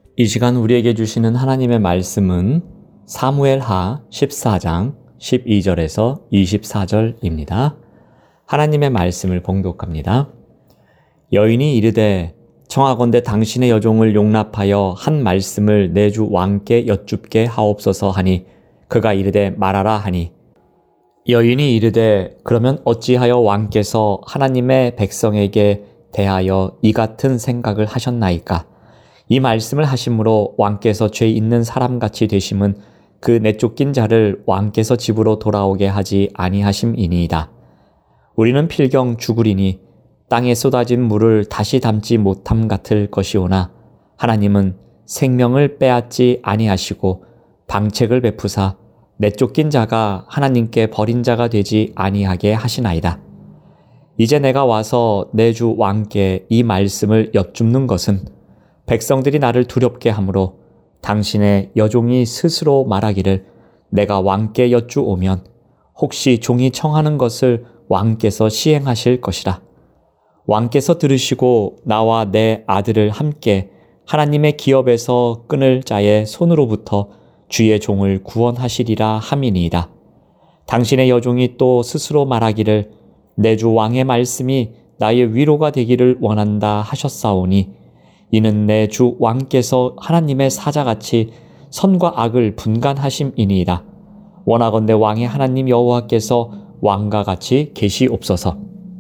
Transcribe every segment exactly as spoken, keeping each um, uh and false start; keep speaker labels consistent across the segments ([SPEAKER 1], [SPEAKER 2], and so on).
[SPEAKER 1] 이 시간 우리에게 주시는 하나님의 말씀은 사무엘하 십사 장 십이 절에서 이십사 절입니다. 하나님의 말씀을 봉독합니다. 여인이 이르되 청하건대 당신의 여종을 용납하여 한 말씀을 내 주 왕께 여쭙게 하옵소서 하니 그가 이르되 말하라 하니 여인이 이르되 그러면 어찌하여 왕께서 하나님의 백성에게 대하여 이 같은 생각을 하셨나이까? 이 말씀을 하심으로 왕께서 죄 있는 사람같이 되심은 그 내쫓긴 자를 왕께서 집으로 돌아오게 하지 아니하심이니이다. 우리는 필경 죽으리니 땅에 쏟아진 물을 다시 담지 못함 같을 것이오나 하나님은 생명을 빼앗지 아니하시고 방책을 베푸사 내쫓긴 자가 하나님께 버린 자가 되지 아니하게 하시나이다. 이제 내가 와서 내 주 왕께 이 말씀을 여쭙는 것은 백성들이 나를 두렵게 하므로 당신의 여종이 스스로 말하기를 내가 왕께 여쭈오면 혹시 종이 청하는 것을 왕께서 시행하실 것이라. 왕께서 들으시고 나와 내 아들을 함께 하나님의 기업에서 끊을 자의 손으로부터 주의 종을 구원하시리라 함이니이다. 당신의 여종이 또 스스로 말하기를 내 주 왕의 말씀이 나의 위로가 되기를 원한다 하셨사오니 이는 내 주 왕께서 하나님의 사자같이 선과 악을 분간하심이니이다. 원하건대 왕의 하나님 여호와께서 왕과 같이 계시옵소서.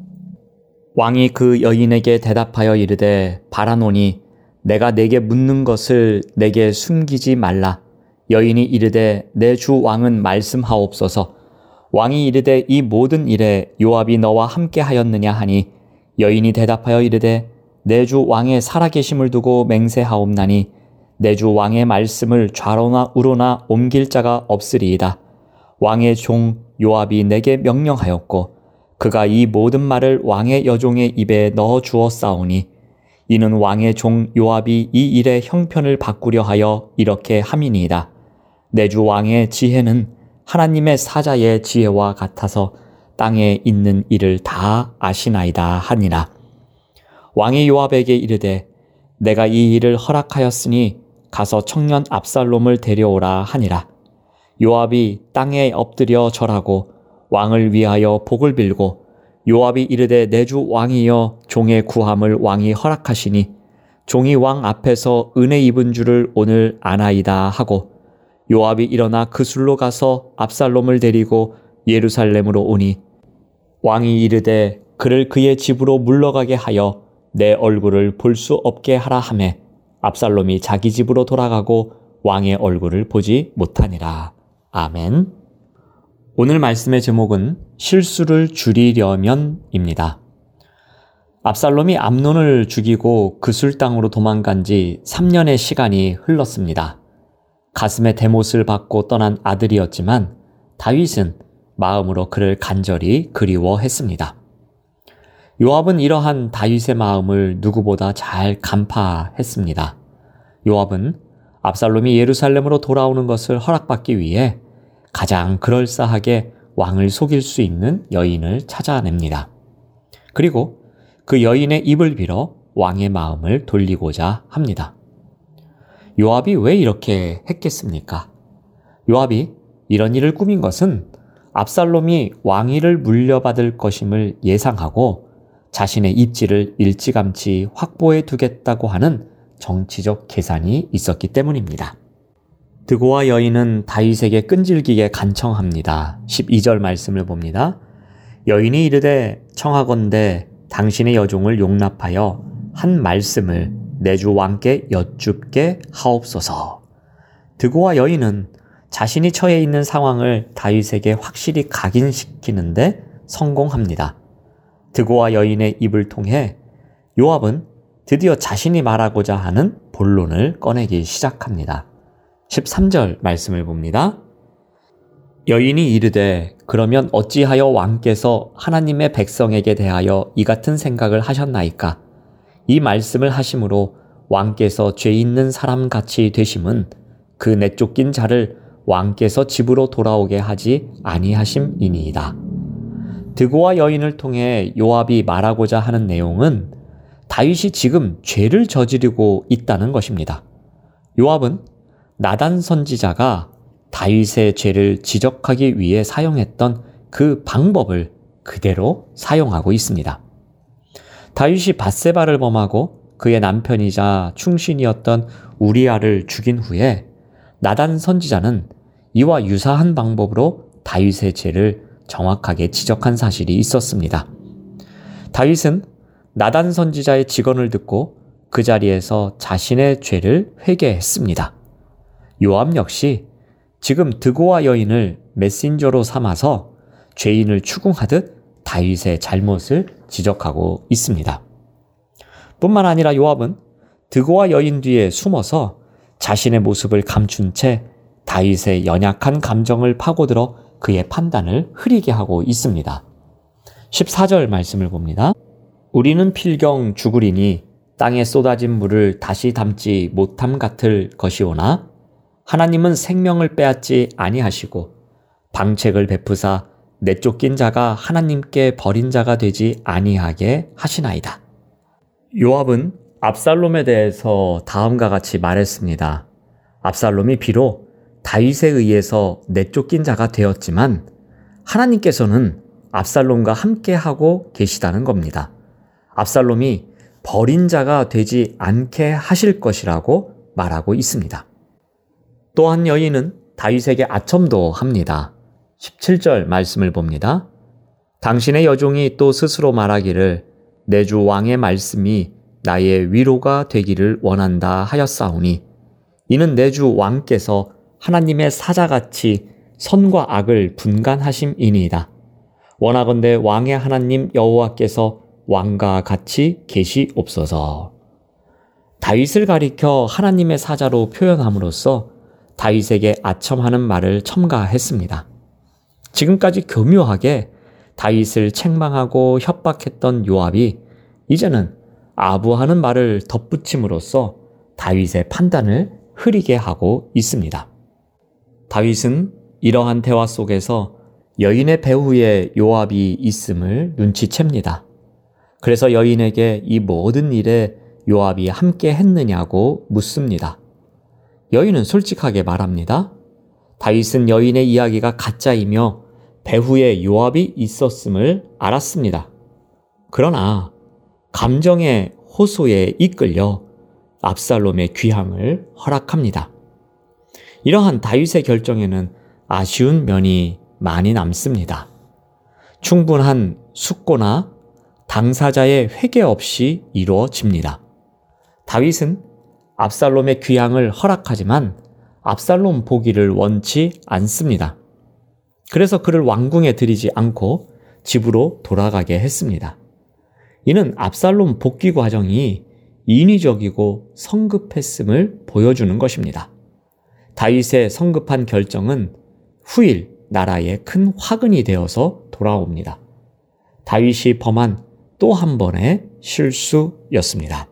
[SPEAKER 1] 왕이 그 여인에게 대답하여 이르되 바라노니 내가 내게 묻는 것을 내게 숨기지 말라. 여인이 이르되 내 주 왕은 말씀하옵소서. 왕이 이르되 이 모든 일에 요압이 너와 함께 하였느냐 하니 여인이 대답하여 이르되 내 주 왕의 살아계심을 두고 맹세하옵나니 내 주 왕의 말씀을 좌로나 우로나 옮길 자가 없으리이다. 왕의 종 요압이 내게 명령하였고 그가 이 모든 말을 왕의 여종의 입에 넣어 주었사오니 이는 왕의 종 요압이 이 일의 형편을 바꾸려 하여 이렇게 함이니이다. 내 주 왕의 지혜는 하나님의 사자의 지혜와 같아서 땅에 있는 일을 다 아시나이다 하니라. 왕이 요압에게 이르되 내가 이 일을 허락하였으니 가서 청년 압살롬을 데려오라 하니라. 요압이 땅에 엎드려 절하고 왕을 위하여 복을 빌고 요압이 이르되 내 주 왕이여 종의 구함을 왕이 허락하시니 종이 왕 앞에서 은혜 입은 줄을 오늘 아나이다 하고 요압이 일어나 그술로 가서 압살롬을 데리고 예루살렘으로 오니 왕이 이르되 그를 그의 집으로 물러가게 하여 내 얼굴을 볼 수 없게 하라 하매 압살롬이 자기 집으로 돌아가고 왕의 얼굴을 보지 못하니라. 아멘. 오늘 말씀의 제목은 실수를 줄이려면입니다. 압살롬이 암논을 죽이고 그술 땅으로 도망간 지 삼 년의 시간이 흘렀습니다. 가슴에 대못을 받고 떠난 아들이었지만 다윗은 마음으로 그를 간절히 그리워했습니다. 요압은 이러한 다윗의 마음을 누구보다 잘 간파했습니다. 요압은 압살롬이 예루살렘으로 돌아오는 것을 허락받기 위해 가장 그럴싸하게 왕을 속일 수 있는 여인을 찾아냅니다. 그리고 그 여인의 입을 빌어 왕의 마음을 돌리고자 합니다. 요압이 왜 이렇게 했겠습니까? 요압이 이런 일을 꾸민 것은 압살롬이 왕위를 물려받을 것임을 예상하고 자신의 입지를 일찌감치 확보해 두겠다고 하는 정치적 계산이 있었기 때문입니다. 드고와 여인은 다윗에게 끈질기게 간청합니다. 십이 절 말씀을 봅니다. 여인이 이르되 청하건대 당신의 여종을 용납하여 한 말씀을 내 주 왕께 여쭙게 하옵소서. 드고와 여인은 자신이 처해 있는 상황을 다윗에게 확실히 각인시키는데 성공합니다. 드고와 여인의 입을 통해 요압은 드디어 자신이 말하고자 하는 본론을 꺼내기 시작합니다. 십삼 절 말씀을 봅니다. 여인이 이르되 그러면 어찌하여 왕께서 하나님의 백성에게 대하여 이 같은 생각을 하셨나이까? 이 말씀을 하심으로 왕께서 죄 있는 사람같이 되심은 그 내쫓긴 자를 왕께서 집으로 돌아오게 하지 아니하심이니이다. 드고와 여인을 통해 요압이 말하고자 하는 내용은 다윗이 지금 죄를 저지르고 있다는 것입니다. 요압은 나단 선지자가 다윗의 죄를 지적하기 위해 사용했던 그 방법을 그대로 사용하고 있습니다. 다윗이 밧세바를 범하고 그의 남편이자 충신이었던 우리아를 죽인 후에 나단 선지자는 이와 유사한 방법으로 다윗의 죄를 정확하게 지적한 사실이 있었습니다. 다윗은 나단 선지자의 직언을 듣고 그 자리에서 자신의 죄를 회개했습니다. 요압 역시 지금 드고아 여인을 메신저로 삼아서 죄인을 추궁하듯 다윗의 잘못을 지적하고 있습니다. 뿐만 아니라 요압은 드고아 여인 뒤에 숨어서 자신의 모습을 감춘 채 다윗의 연약한 감정을 파고들어 그의 판단을 흐리게 하고 있습니다. 십사 절 말씀을 봅니다. 우리는 필경 죽으리니 땅에 쏟아진 물을 다시 담지 못함 같을 것이오나 하나님은 생명을 빼앗지 아니하시고 방책을 베푸사 내쫓긴 자가 하나님께 버린 자가 되지 아니하게 하시나이다. 요압은 압살롬에 대해서 다음과 같이 말했습니다. 압살롬이 비록 다윗에 의해서 내쫓긴 자가 되었지만 하나님께서는 압살롬과 함께하고 계시다는 겁니다. 압살롬이 버린 자가 되지 않게 하실 것이라고 말하고 있습니다. 또한 여인은 다윗에게 아첨도 합니다. 십칠 절 말씀을 봅니다. 당신의 여종이 또 스스로 말하기를 내 주 왕의 말씀이 나의 위로가 되기를 원한다 하였사오니 이는 내 주 왕께서 하나님의 사자같이 선과 악을 분간하심이니이다. 원하건대 왕의 하나님 여호와께서 왕과 같이 계시옵소서. 다윗을 가리켜 하나님의 사자로 표현함으로써 다윗에게 아첨하는 말을 첨가했습니다. 지금까지 교묘하게 다윗을 책망하고 협박했던 요압이 이제는 아부하는 말을 덧붙임으로써 다윗의 판단을 흐리게 하고 있습니다. 다윗은 이러한 대화 속에서 여인의 배후에 요압이 있음을 눈치챕니다. 그래서 여인에게 이 모든 일에 요압이 함께 했느냐고 묻습니다. 여인은 솔직하게 말합니다. 다윗은 여인의 이야기가 가짜이며 배후에 요압이 있었음을 알았습니다. 그러나 감정의 호소에 이끌려 압살롬의 귀향을 허락합니다. 이러한 다윗의 결정에는 아쉬운 면이 많이 남습니다. 충분한 숙고나 당사자의 회개 없이 이루어집니다. 다윗은 압살롬의 귀향을 허락하지만 압살롬 보기를 원치 않습니다. 그래서 그를 왕궁에 들이지 않고 집으로 돌아가게 했습니다. 이는 압살롬 복귀 과정이 인위적이고 성급했음을 보여주는 것입니다. 다윗의 성급한 결정은 후일 나라에 큰 화근이 되어서 돌아옵니다. 다윗이 범한 또 한 번의 실수였습니다.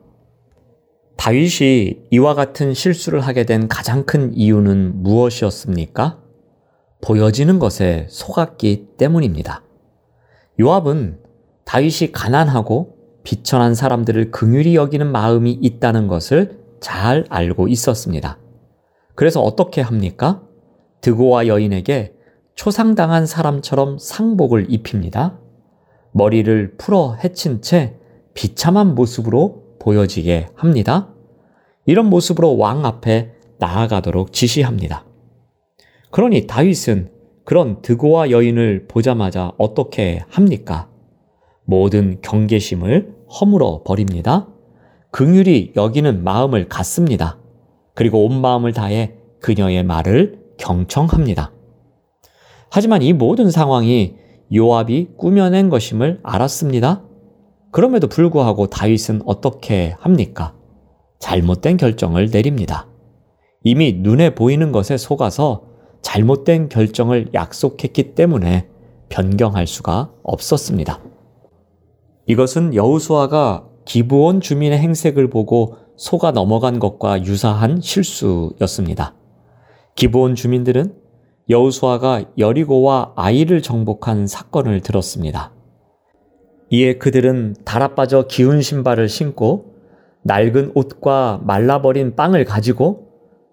[SPEAKER 1] 다윗이 이와 같은 실수를 하게 된 가장 큰 이유는 무엇이었습니까? 보여지는 것에 속았기 때문입니다. 요압은 다윗이 가난하고 비천한 사람들을 긍휼히 여기는 마음이 있다는 것을 잘 알고 있었습니다. 그래서 어떻게 합니까? 드고아 여인에게 초상당한 사람처럼 상복을 입힙니다. 머리를 풀어 헤친 채 비참한 모습으로 보여지게 합니다. 이런 모습으로 왕 앞에 나아가도록 지시합니다. 그러니 다윗은 그런 드고아 여인을 보자마자 어떻게 합니까? 모든 경계심을 허물어 버립니다. 긍휼히 여기는 마음을 갖습니다. 그리고 온 마음을 다해 그녀의 말을 경청합니다. 하지만 이 모든 상황이 요압이 꾸며낸 것임을 알았습니다. 그럼에도 불구하고 다윗은 어떻게 합니까? 잘못된 결정을 내립니다. 이미 눈에 보이는 것에 속아서 잘못된 결정을 약속했기 때문에 변경할 수가 없었습니다. 이것은 여호수아가 기브온 주민의 행색을 보고 속아 넘어간 것과 유사한 실수였습니다. 기브온 주민들은 여호수아가 여리고와 아이를 정복한 사건을 들었습니다. 이에 그들은 달아빠져 기운 신발을 신고 낡은 옷과 말라버린 빵을 가지고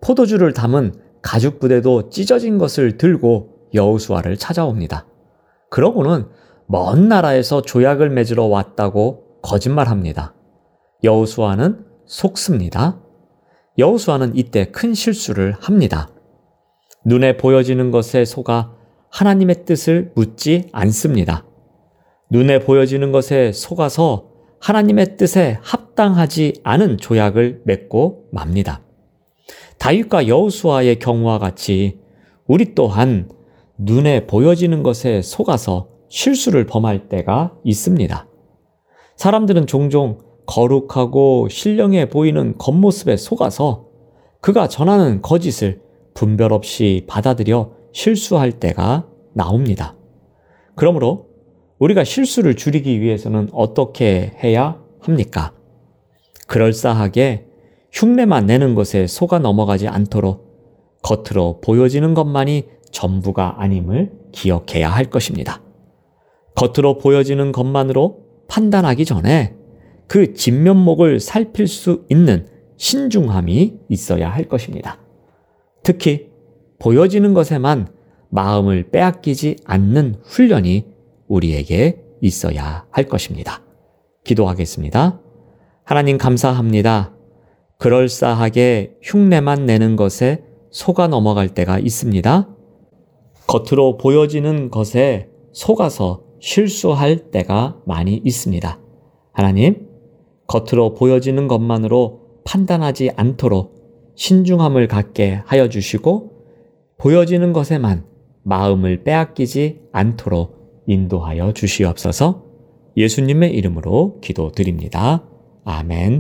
[SPEAKER 1] 포도주를 담은 가죽 부대도 찢어진 것을 들고 여호수아를 찾아옵니다. 그러고는 먼 나라에서 조약을 맺으러 왔다고 거짓말합니다. 여호수아는 속습니다. 여호수아는 이때 큰 실수를 합니다. 눈에 보여지는 것에 속아 하나님의 뜻을 묻지 않습니다. 눈에 보여지는 것에 속아서 하나님의 뜻에 합당하지 않은 조약을 맺고 맙니다. 다윗과 여호수아의 경우와 같이 우리 또한 눈에 보여지는 것에 속아서 실수를 범할 때가 있습니다. 사람들은 종종 거룩하고 신령해 보이는 겉모습에 속아서 그가 전하는 거짓을 분별 없이 받아들여 실수할 때가 나옵니다. 그러므로 우리가 실수를 줄이기 위해서는 어떻게 해야 합니까? 그럴싸하게 흉내만 내는 것에 속아 넘어가지 않도록 겉으로 보여지는 것만이 전부가 아님을 기억해야 할 것입니다. 겉으로 보여지는 것만으로 판단하기 전에 그 진면목을 살필 수 있는 신중함이 있어야 할 것입니다. 특히 보여지는 것에만 마음을 빼앗기지 않는 훈련이 우리에게 있어야 할 것입니다. 기도하겠습니다. 하나님 감사합니다. 그럴싸하게 흉내만 내는 것에 속아 넘어갈 때가 있습니다. 겉으로 보여지는 것에 속아서 실수할 때가 많이 있습니다. 하나님, 겉으로 보여지는 것만으로 판단하지 않도록 신중함을 갖게 하여 주시고 보여지는 것에만 마음을 빼앗기지 않도록 인도하여 주시옵소서. 예수님의 이름으로 기도드립니다. 아멘.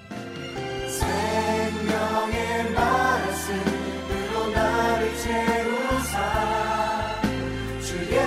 [SPEAKER 2] 생명의 말씀으로 나를 채우사 주의